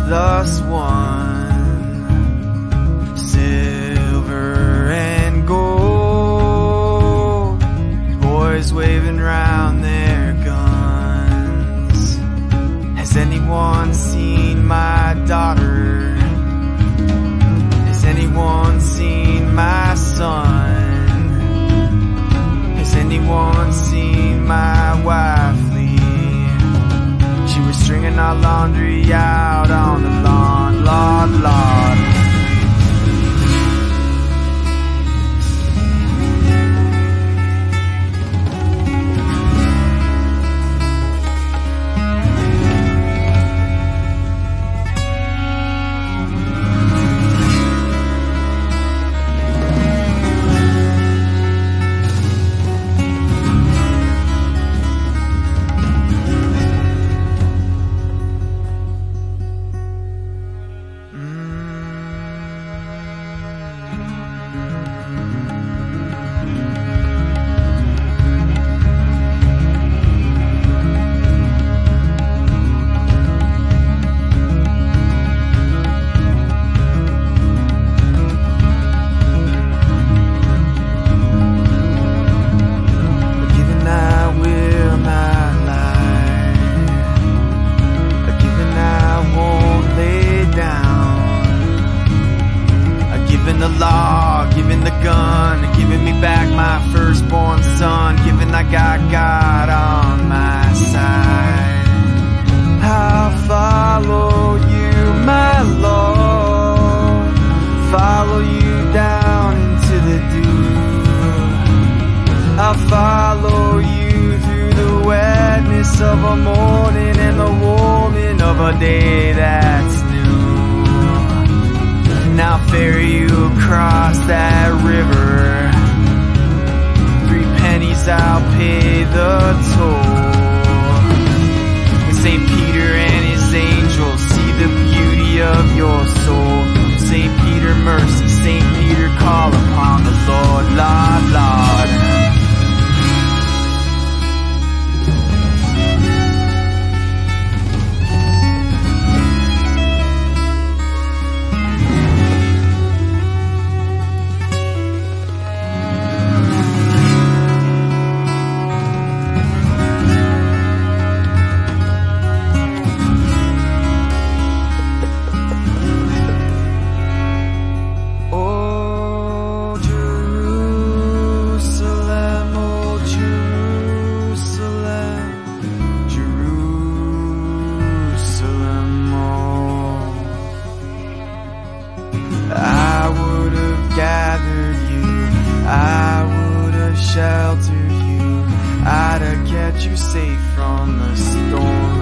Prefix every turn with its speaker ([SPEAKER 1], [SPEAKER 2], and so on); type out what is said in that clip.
[SPEAKER 1] thus won silver and gold, boys waving round their guns. Has anyone seen my daughter? Has anyone seen my son? Has anyone seen my wife Lee? She was stringing our laundry out on the lawn, Lord, Lord. The law, giving the gun, giving me back my firstborn son, giving I got God on my side. I'll follow you, my Lord, follow you down into the dew. I'll follow you through the wetness of a morning and the warming of a day that's new. And I'll ferry you across that river. 3 pennies, I'll pay the toll. And St. Peter and his angels see the beauty of your soul. St. Peter, mercy, St. Peter, call upon the Lord, Lord, Lord. Shelter you, I'd have kept you safe from the storm.